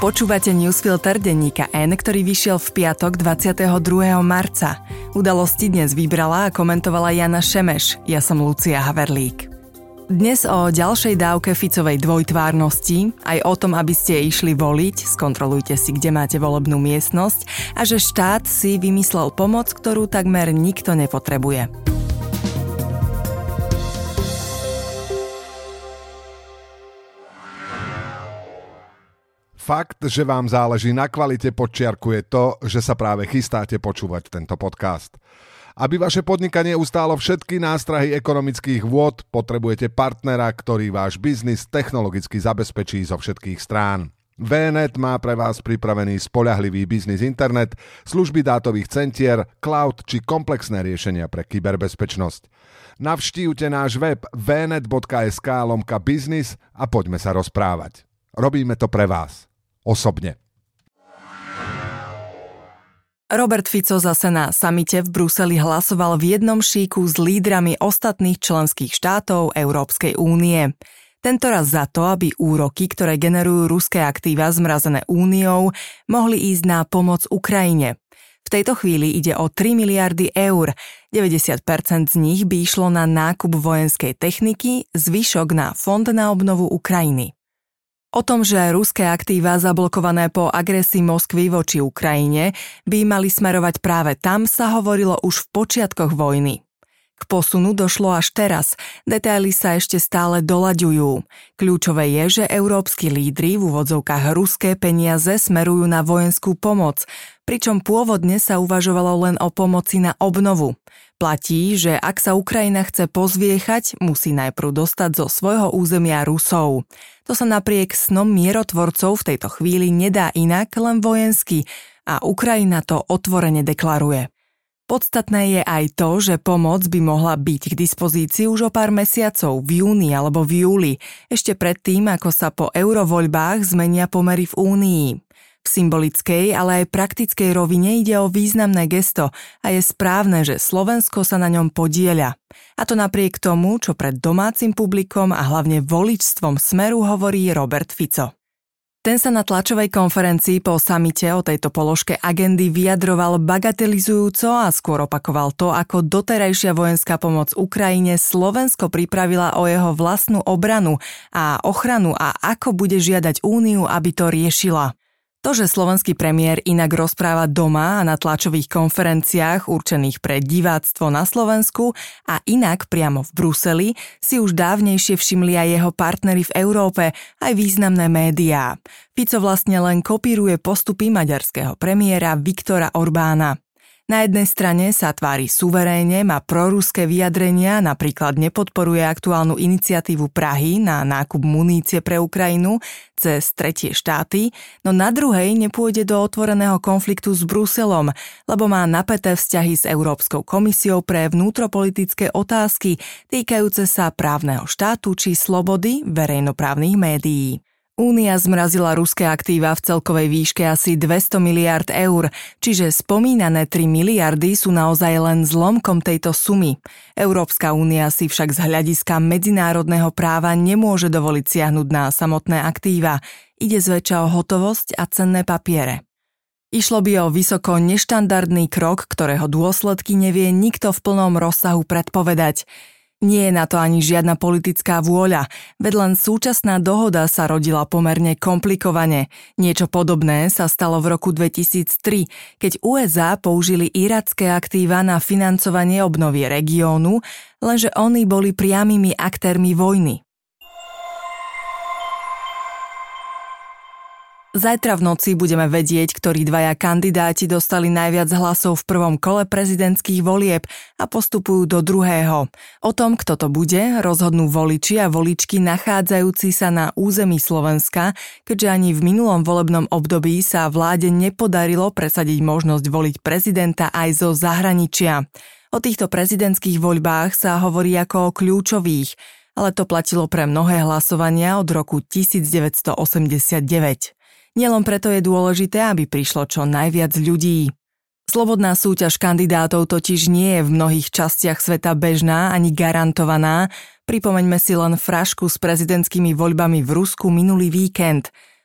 Počúvate newsfilter denníka N, ktorý vyšiel v piatok 22. marca. Udalosti dnes vybrala a komentovala Jana Šemeš. Ja som Lucia Haverlík. Dnes o ďalšej dávke Ficovej dvojtvárnosti, aj o tom, aby ste išli voliť, skontrolujte si, kde máte volebnú miestnosť a že štát si vymyslel pomoc, ktorú takmer nikto nepotrebuje. Fakt, že vám záleží na kvalite, podčiarkuje to, že sa práve chystáte počúvať tento podcast. Aby vaše podnikanie ustálo všetky nástrahy ekonomických vôd, potrebujete partnera, ktorý váš biznis technologicky zabezpečí zo všetkých strán. VNet má pre vás pripravený spoľahlivý biznis internet, služby dátových centier, cloud či komplexné riešenia pre kyberbezpečnosť. Navštívte náš web vnet.sk/biznis a poďme sa rozprávať. Robíme to pre vás. Osobne. Robert Fico zase na samite v Bruseli hlasoval v jednom šíku s lídrami ostatných členských štátov Európskej únie. Tentoraz za to, aby úroky, ktoré generujú ruské aktíva zmrazené úniou, mohli ísť na pomoc Ukrajine. V tejto chvíli ide o 3 miliardy eur. 90% z nich by išlo na nákup vojenskej techniky, zvyšok na Fond na obnovu Ukrajiny. O tom, že ruské aktíva zablokované po agresii Moskvy voči Ukrajine by mali smerovať práve tam, sa hovorilo už v počiatkoch vojny. K posunu došlo až teraz, detaily sa ešte stále doľaďujú. Kľúčové je, že európski lídri v úvodzovkách ruské peniaze smerujú na vojenskú pomoc, pričom pôvodne sa uvažovalo len o pomoci na obnovu. Platí, že ak sa Ukrajina chce pozviechať, musí najprv dostať zo svojho územia Rusov. To sa napriek snom mierotvorcov v tejto chvíli nedá inak, len vojensky, a Ukrajina to otvorene deklaruje. Podstatné je aj to, že pomoc by mohla byť k dispozícii už o pár mesiacov, v júni alebo v júli, ešte predtým, ako sa po eurovoľbách zmenia pomery v Únii. V symbolickej, ale aj praktickej rovine ide o významné gesto a je správne, že Slovensko sa na ňom podieľa. A to napriek tomu, čo pred domácim publikom a hlavne voličstvom Smeru hovorí Robert Fico. Ten sa na tlačovej konferencii po samite o tejto položke agendy vyjadroval bagatelizujúco a skôr opakoval to, ako doterajšia vojenská pomoc Ukrajine Slovensko pripravila o jeho vlastnú obranu a ochranu a ako bude žiadať Úniu, aby to riešila. To, že slovenský premiér inak rozpráva doma a na tlačových konferenciách určených pre diváctvo na Slovensku a inak priamo v Bruseli, si už dávnejšie všimli aj jeho partneri v Európe, aj významné médiá. Fico vlastne len kopíruje postupy maďarského premiéra Viktora Orbána. Na jednej strane sa tvári suverénne, má proruské vyjadrenia, napríklad nepodporuje aktuálnu iniciatívu Prahy na nákup munície pre Ukrajinu cez tretie štáty, no na druhej nepôjde do otvoreného konfliktu s Bruselom, lebo má napäté vzťahy s Európskou komisiou pre vnútropolitické otázky týkajúce sa právneho štátu či slobody verejnoprávnych médií. Únia zmrazila ruské aktíva v celkovej výške asi 200 miliárd eur, čiže spomínané 3 miliardy sú naozaj len zlomkom tejto sumy. Európska únia si však z hľadiska medzinárodného práva nemôže dovoliť siahnuť na samotné aktíva. Ide zväčša o hotovosť a cenné papiere. Išlo by o vysoko neštandardný krok, ktorého dôsledky nevie nikto v plnom rozsahu predpovedať. Nie je na to ani žiadna politická vôľa, veď len súčasná dohoda sa rodila pomerne komplikovane. Niečo podobné sa stalo v roku 2003, keď USA použili iracké aktíva na financovanie obnovy regiónu, lenže oni boli priamymi aktérmi vojny. Zajtra v noci budeme vedieť, ktorí dvaja kandidáti dostali najviac hlasov v prvom kole prezidentských volieb a postupujú do druhého. O tom, kto to bude, rozhodnú voliči a voličky nachádzajúci sa na území Slovenska, keďže ani v minulom volebnom období sa vláde nepodarilo presadiť možnosť voliť prezidenta aj zo zahraničia. O týchto prezidentských voľbách sa hovorí ako o kľúčových, ale to platilo pre mnohé hlasovania od roku 1989. Nielen preto je dôležité, aby prišlo čo najviac ľudí. Slobodná súťaž kandidátov totiž nie je v mnohých častiach sveta bežná ani garantovaná. Pripomeňme si len frašku s prezidentskými voľbami v Rusku minulý víkend.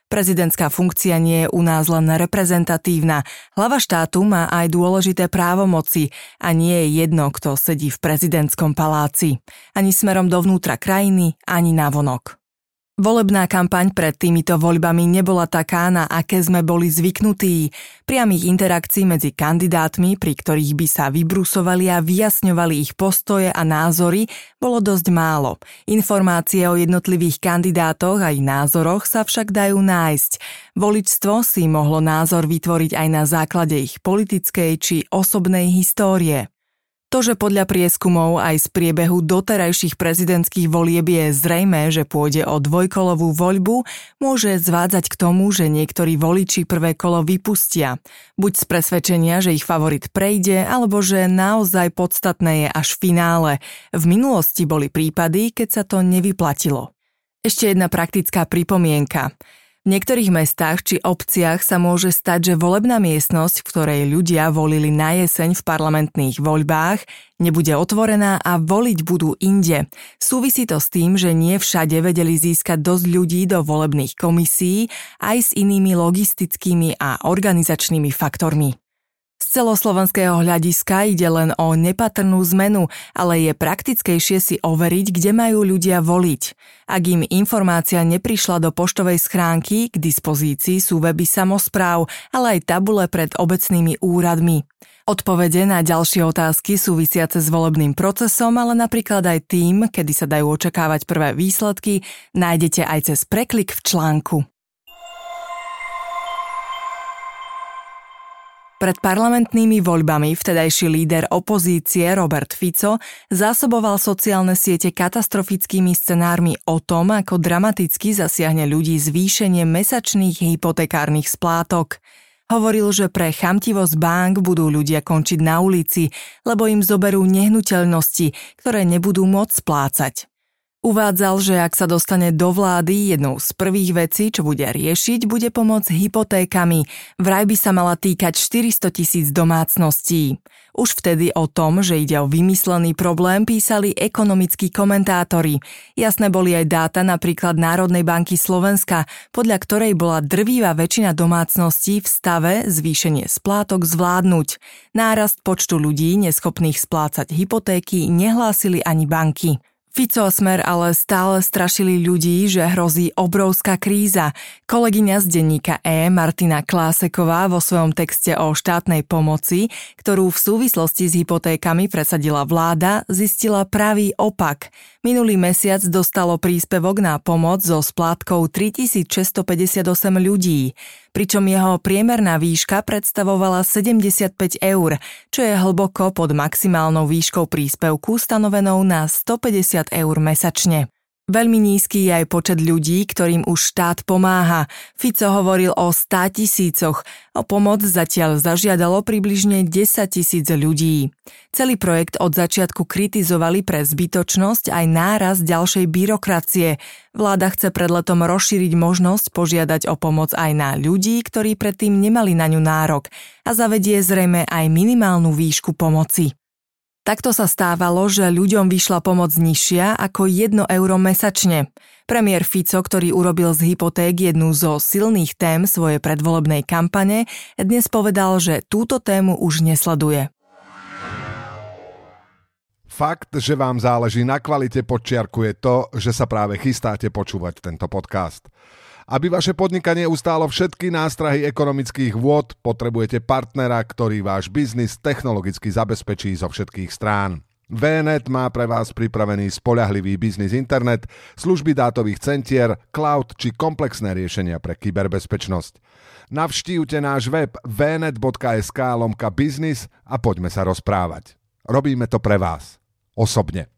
Prezidentská funkcia nie je u nás len reprezentatívna. Hlava štátu má aj dôležité právomoci a nie je jedno, kto sedí v prezidentskom paláci. Ani smerom dovnútra krajiny, ani navonok. Volebná kampaň pred týmito voľbami nebola taká, na aké sme boli zvyknutí. Priamých interakcií medzi kandidátmi, pri ktorých by sa vybrusovali a vyjasňovali ich postoje a názory, bolo dosť málo. Informácie o jednotlivých kandidátoch a ich názoroch sa však dajú nájsť. Voličstvo si mohlo názor vytvoriť aj na základe ich politickej či osobnej histórie. To, že podľa prieskumov aj z priebehu doterajších prezidentských volieb je zrejmé, že pôjde o dvojkolovú voľbu, môže zvádzať k tomu, že niektorí voliči prvé kolo vypustia. Buď z presvedčenia, že ich favorit prejde, alebo že naozaj podstatné je až v finále. V minulosti boli prípady, keď sa to nevyplatilo. Ešte jedna praktická pripomienka. V niektorých mestách či obciach sa môže stať, že volebná miestnosť, v ktorej ľudia volili na jeseň v parlamentných voľbách, nebude otvorená a voliť budú inde. Súvisí to s tým, že nie všade vedeli získať dosť ľudí do volebných komisí aj s inými logistickými a organizačnými faktormi. Z celoslovenského hľadiska ide len o nepatrnú zmenu, ale je praktickejšie si overiť, kde majú ľudia voliť. Ak im informácia neprišla do poštovej schránky, k dispozícii sú weby samospráv, ale aj tabule pred obecnými úradmi. Odpovede na ďalšie otázky súvisiace s volebným procesom, ale napríklad aj tým, kedy sa dajú očakávať prvé výsledky, nájdete aj cez preklik v článku. Pred parlamentnými voľbami vtedajší líder opozície Robert Fico zásoboval sociálne siete katastrofickými scenármi o tom, ako dramaticky zasiahne ľudí zvýšenie mesačných hypotekárnych splátok. Hovoril, že pre chamtivosť bank budú ľudia končiť na ulici, lebo im zoberú nehnuteľnosti, ktoré nebudú môcť splácať. Uvádzal, že ak sa dostane do vlády, jednou z prvých vecí, čo bude riešiť, bude pomoc hypotékami. Vraj by sa mala týkať 400 000 domácností. Už vtedy o tom, že ide o vymyslený problém, písali ekonomickí komentátori. Jasné boli aj dáta napríklad Národnej banky Slovenska, podľa ktorej bola drvivá väčšina domácností v stave zvýšenie splátok zvládnuť. Nárast počtu ľudí neschopných splácať hypotéky nehlásili ani banky. Fico a Smer ale stále strašili ľudí, že hrozí obrovská kríza. Kolegyňa z denníka Martina Kláseková vo svojom texte o štátnej pomoci, ktorú v súvislosti s hypotékami presadila vláda, zistila pravý opak. Minulý mesiac dostalo príspevok na pomoc so splátkou 3658 ľudí, pričom jeho priemerná výška predstavovala 75 €, čo je hlboko pod maximálnou výškou príspevku stanovenou na 150 € mesačne. Veľmi nízky je aj počet ľudí, ktorým už štát pomáha. Fico hovoril o 100 000. O pomoc zatiaľ zažiadalo približne 10 000 ľudí. Celý projekt od začiatku kritizovali pre zbytočnosť aj nárast ďalšej byrokracie. Vláda chce pred letom rozšíriť možnosť požiadať o pomoc aj na ľudí, ktorí predtým nemali na ňu nárok, a zavedie zrejme aj minimálnu výšku pomoci. Takto sa stávalo, že ľuďom vyšla pomoc nižšia ako 1 € mesačne. Premiér Fico, ktorý urobil z hypoték jednu zo silných tém svojej predvolebnej kampane, dnes povedal, že túto tému už nesleduje. Fakt, že vám záleží na kvalite, podčiarkuje to, že sa práve chystáte počúvať tento podcast. Aby vaše podnikanie ustálo všetky nástrahy ekonomických vôd, potrebujete partnera, ktorý váš biznis technologicky zabezpečí zo všetkých strán. VNet má pre vás pripravený spoľahlivý biznis internet, služby dátových centier, cloud či komplexné riešenia pre kyberbezpečnosť. Navštívte náš web vnet.sk/biznis a poďme sa rozprávať. Robíme to pre vás. Osobne.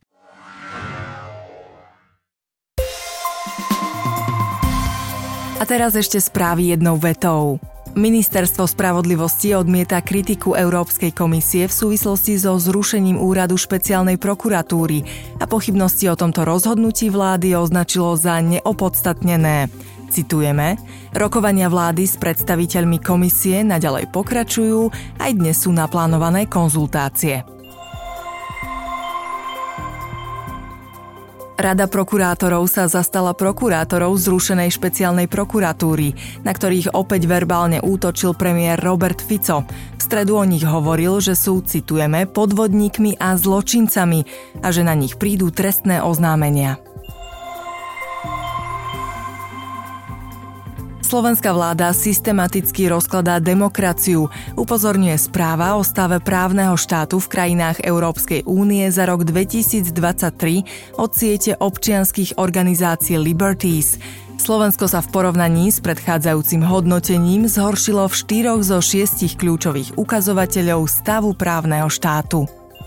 A teraz ešte správy jednou vetou. Ministerstvo spravodlivosti odmieta kritiku Európskej komisie v súvislosti so zrušením úradu špeciálnej prokuratúry a pochybnosti o tomto rozhodnutí vlády označilo za neopodstatnené. Citujeme: rokovania vlády s predstaviteľmi komisie naďalej pokračujú, aj dnes sú naplánované konzultácie. Rada prokurátorov sa zastala prokurátorov zrušenej špeciálnej prokuratúry, na ktorých opäť verbálne útočil premiér Robert Fico. V stredu o nich hovoril, že sú, citujeme, podvodníkmi a zločincami a že na nich prídu trestné oznámenia. Slovenská vláda systematicky rozkladá demokraciu, upozorňuje správa o stave právneho štátu v krajinách Európskej únie za rok 2023 od siete občianskych organizácií Liberties. Slovensko sa v porovnaní s predchádzajúcim hodnotením zhoršilo v 4 zo 6 kľúčových ukazovateľov stavu právneho štátu.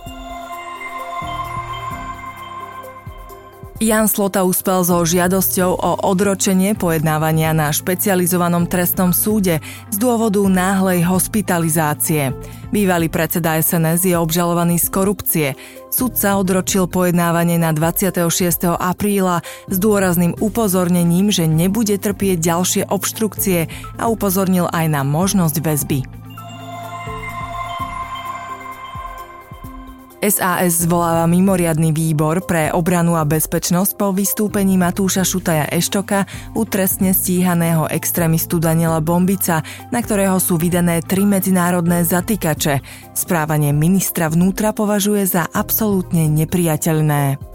Jan Slota uspel so žiadosťou o odročenie pojednávania na špecializovanom trestnom súde z dôvodu náhlej hospitalizácie. Bývalý predseda SNS je obžalovaný z korupcie. Sudca odročil pojednávanie na 26. apríla s dôrazným upozornením, že nebude trpieť ďalšie obštrukcie a upozornil aj na možnosť väzby. SAS zvoláva mimoriadny výbor pre obranu a bezpečnosť po vystúpení Matúša Šutaja Eštoka u trestne stíhaného extrémistu Daniela Bombica, na ktorého sú vydané 3 medzinárodné zatýkače. Správanie ministra vnútra považuje za absolútne neprijateľné.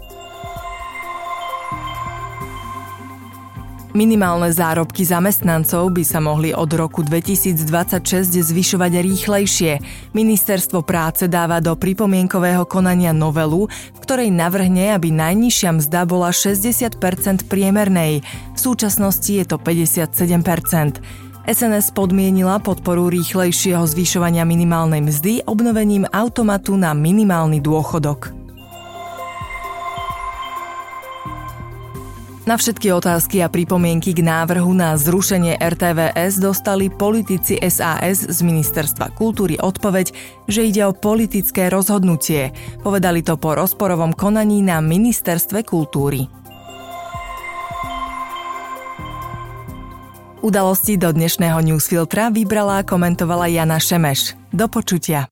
Minimálne zárobky zamestnancov by sa mohli od roku 2026 zvyšovať rýchlejšie. Ministerstvo práce dáva do pripomienkového konania novelu, v ktorej navrhne, aby najnižšia mzda bola 60% priemernej. V súčasnosti je to 57%. SNS podmienila podporu rýchlejšieho zvyšovania minimálnej mzdy obnovením automatu na minimálny dôchodok. Na všetky otázky a pripomienky k návrhu na zrušenie RTVS dostali politici SAS z Ministerstva kultúry odpoveď, že ide o politické rozhodnutie. Povedali to po rozporovom konaní na Ministerstve kultúry. Udalosti do dnešného newsfiltra vybrala a komentovala Jana Šemeš. Do počutia.